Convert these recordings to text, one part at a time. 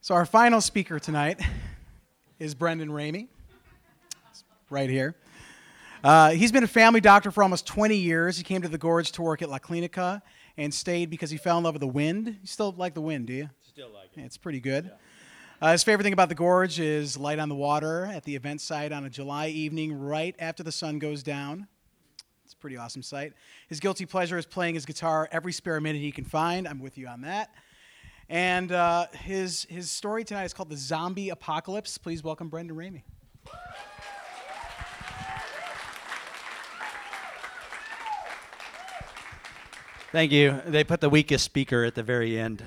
So our final speaker tonight is Brendan Ramey, right here. He's been a family doctor for almost 20 years. He came to the Gorge to work at La Clinica and stayed because he fell in love with the wind. You still like the wind, do you? Still like it. Yeah, it's pretty good. Yeah. His favorite thing about the Gorge is light on the water at the event site on a July evening right after the sun goes down. It's a pretty awesome sight. His guilty pleasure is playing his guitar every spare minute he can find. I'm with you on that. And his story tonight is called The Zombie Apocalypse. Please welcome Brendan Ramey. Thank you. They put the weakest speaker at the very end.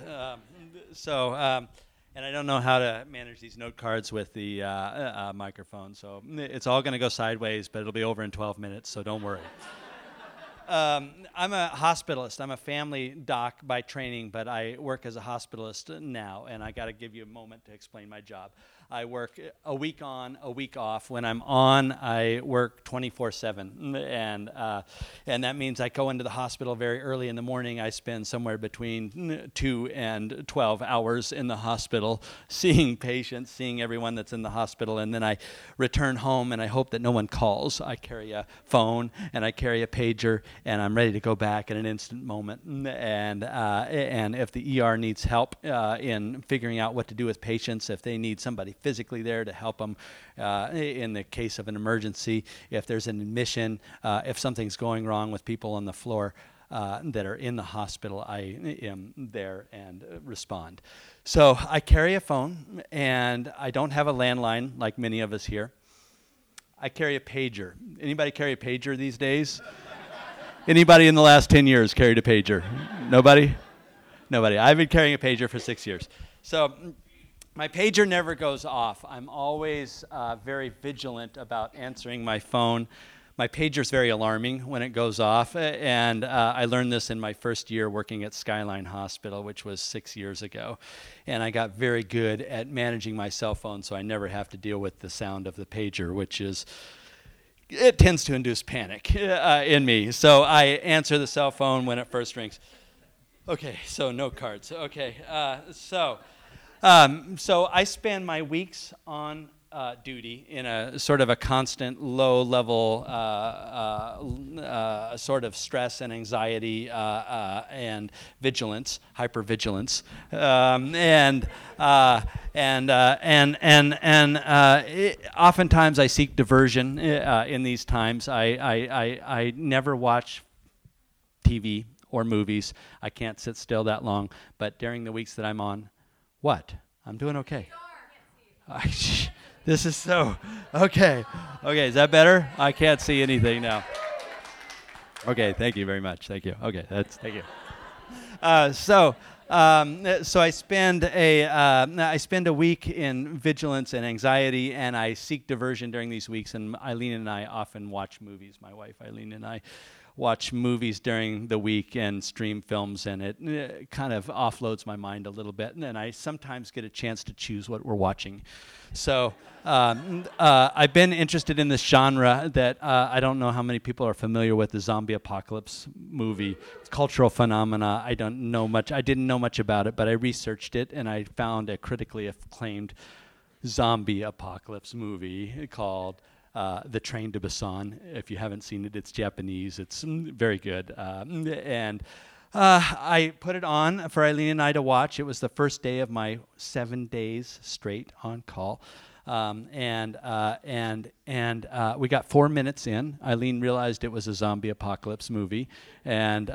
And I don't know how to manage these note cards with the microphone, so it's all going to go sideways, but it'll be over in 12 minutes, so don't worry. I'm a hospitalist. I'm a family doc by training, but I work as a hospitalist now, and I got to give you a moment to explain my job. I work a week on, a week off. When I'm on, I work 24/7, and that means I go into the hospital very early in the morning. I spend somewhere between 2 and 12 hours in the hospital seeing patients, seeing everyone that's in the hospital, and then I return home, and I hope that no one calls. I carry a phone, and I carry a pager, and I'm ready to go back in an instant moment. And if the ER needs help in figuring out what to do with patients, if they need somebody physically there to help them in the case of an emergency, if there's an admission, if something's going wrong with people on the floor that are in the hospital, I am there and respond. So I carry a phone, and I don't have a landline like many of us here. I carry a pager. Anybody carry a pager these days? Anybody in the last 10 years carried a pager? Nobody? Nobody. I've been carrying a pager for 6 years. So my pager never goes off. I'm always very vigilant about answering my phone. My pager's very alarming when it goes off, and I learned this in my first year working at Skyline Hospital, which was 6 years ago. And I got very good at managing my cell phone so I never have to deal with the sound of the pager, which is, it tends to induce panic in me. So I answer the cell phone when it first rings. Okay, so no cards. Okay, so I spend my weeks on duty in a sort of a constant low-level sort of stress and anxiety and vigilance, hypervigilance, oftentimes I seek diversion in these times. I never watch TV or movies. I can't sit still that long. But during the weeks that I'm on, what? I'm doing okay. This is so, okay. Okay, is that better? I can't see anything now. Okay, thank you very much. Thank you. Okay, thank you. So I spend a week in vigilance and anxiety, and I seek diversion during these weeks, and Eileen and I often watch movies. My wife, Eileen, and I watch movies during the week and stream films, and it kind of offloads my mind a little bit, and then I sometimes get a chance to choose what we're watching. So I've been interested in this genre that I don't know how many people are familiar with, the zombie apocalypse movie. It's a cultural phenomena. I didn't know much about it, but I researched it, and I found a critically acclaimed zombie apocalypse movie called The Train to Busan. If you haven't seen it, it's Japanese. It's very good. I put it on for Eileen and I to watch. It was the first day of my 7 days straight on call. We got 4 minutes in. Eileen realized it was a zombie apocalypse movie and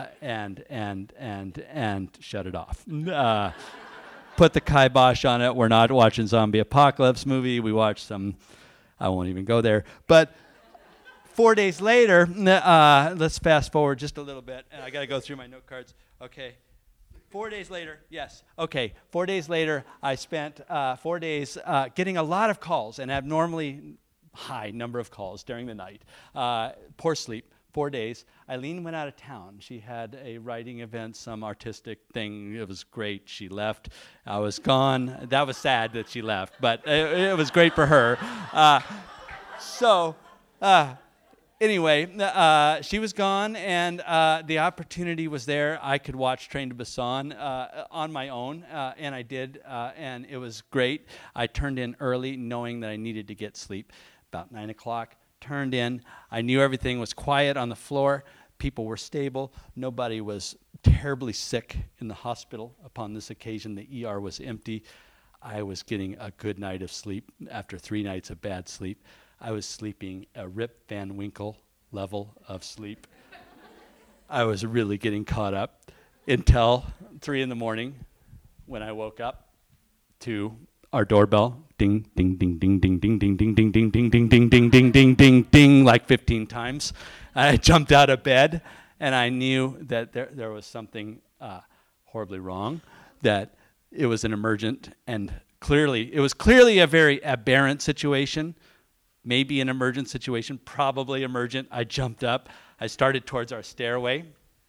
shut it off. Put the kibosh on it. We're not watching zombie apocalypse movie. We watched some, I won't even go there. But 4 days later, let's fast forward just a little bit. And I got to go through my note cards. Okay. 4 days later, yes. Okay. 4 days later, I spent 4 days getting a lot of calls, an abnormally high number of calls during the night. Poor sleep. 4 days. Eileen went out of town. She had a writing event, some artistic thing. It was great. She left. I was gone. That was sad that she left, but it was great for her. Anyway, she was gone, and the opportunity was there. I could watch Train to Busan on my own, and I did, and it was great. I turned in early, knowing that I needed to get sleep. About 9 o'clock, turned in. I knew everything was quiet on the floor. People were stable. Nobody was terribly sick in the hospital. Upon this occasion, the ER was empty. I was getting a good night of sleep after 3 nights of bad sleep. I was sleeping a Rip Van Winkle level of sleep. I was really getting caught up until 3 in the morning when I woke up to our doorbell. Ding, ding, ding, ding, ding, ding, ding, ding, ding, ding, ding, ding, ding, ding, ding, ding, ding, ding, like 15 times. I jumped out of bed, and I knew that there was something horribly wrong, that it was an emergent, and it was clearly a very aberrant situation. Maybe an emergent situation, probably emergent. I jumped up. I started towards our stairway.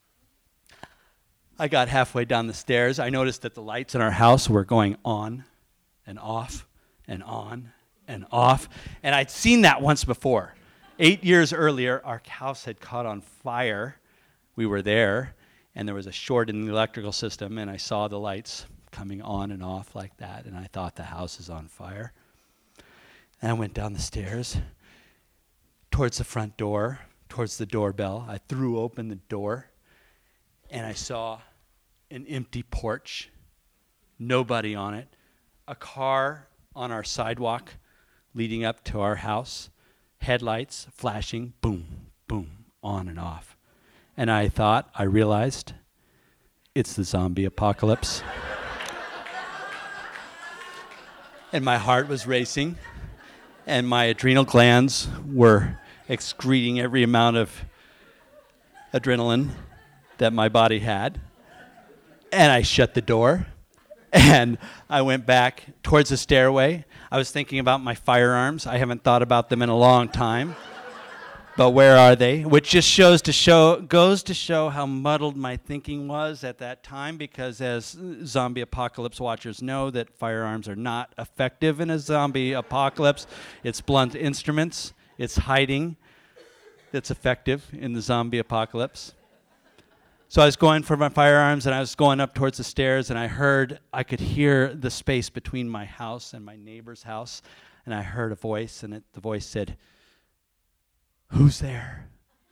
I got halfway down the stairs. I noticed that the lights in our house were going on and off and on and off. And I'd seen that once before. 8 years earlier, our house had caught on fire. We were there, and there was a short in the electrical system, and I saw the lights coming on and off like that, and I thought the house is on fire. And I went down the stairs towards the front door, towards the doorbell. I threw open the door, and I saw an empty porch, nobody on it, a car on our sidewalk leading up to our house, headlights flashing, boom, boom, on and off. And I realized, it's the zombie apocalypse. And my heart was racing. And my adrenal glands were excreting every amount of adrenaline that my body had. And I shut the door, and I went back towards the stairway. I was thinking about my firearms. I haven't thought about them in a long time. But where are they? Which just goes to show how muddled my thinking was at that time, because as zombie apocalypse watchers know, that firearms are not effective in a zombie apocalypse. It's blunt instruments. It's hiding that's effective in the zombie apocalypse. So I was going for my firearms, and I was going up towards the stairs, and I could hear the space between my house and my neighbor's house, and I heard a voice, and the voice said, "Who's there?"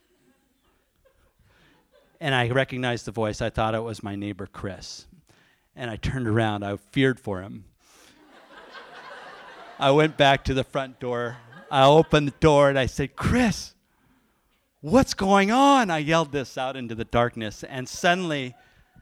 And I recognized the voice. I thought it was my neighbor, Chris. And I turned around. I feared for him. I went back to the front door. I opened the door, and I said, "Chris, what's going on?" I yelled this out into the darkness. And suddenly,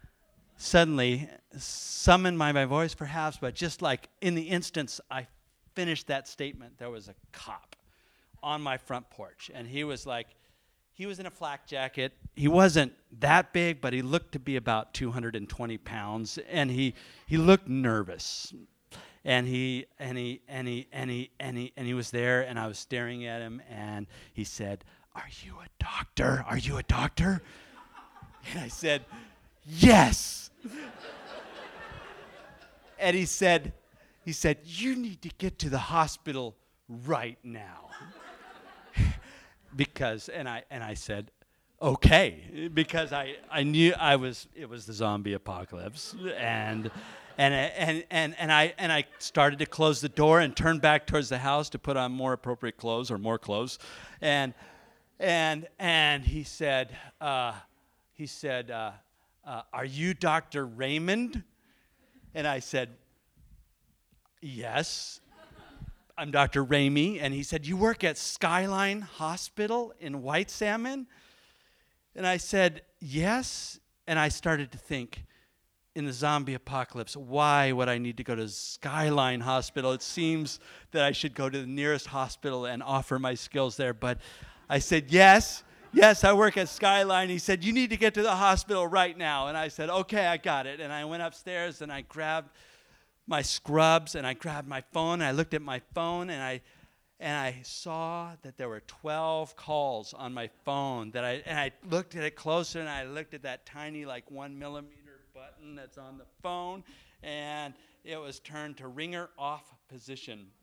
summoned by my voice perhaps, but just like in the instance I finished that statement, there was a cop on my front porch, and he was in a flak jacket. He wasn't that big, but he looked to be about 220 pounds, and he looked nervous. And he was there, and I was staring at him, and he said, "Are you a doctor? Are you a doctor?" And I said, "Yes." And he said, "You need to get to the hospital right now." I said, "Okay," because I knew it was the zombie apocalypse, and I started to close the door and turn back towards the house to put on more appropriate clothes or more clothes, and he said, "Are you Dr. Raymond?" And I said, "Yes, I'm Dr. Ramey." And he said, "You work at Skyline Hospital in White Salmon?" And I said, "Yes." And I started to think, in the zombie apocalypse, why would I need to go to Skyline Hospital? It seems that I should go to the nearest hospital and offer my skills there. But I said, yes, I work at Skyline. He said, "You need to get to the hospital right now." And I said, "Okay, I got it." And I went upstairs, and I grabbed my scrubs, and I grabbed my phone, and I looked at my phone, and I saw that there were 12 calls on my phone. I looked at it closer, and I looked at that tiny, 1 millimeter button that's on the phone, and it was turned to ringer off position.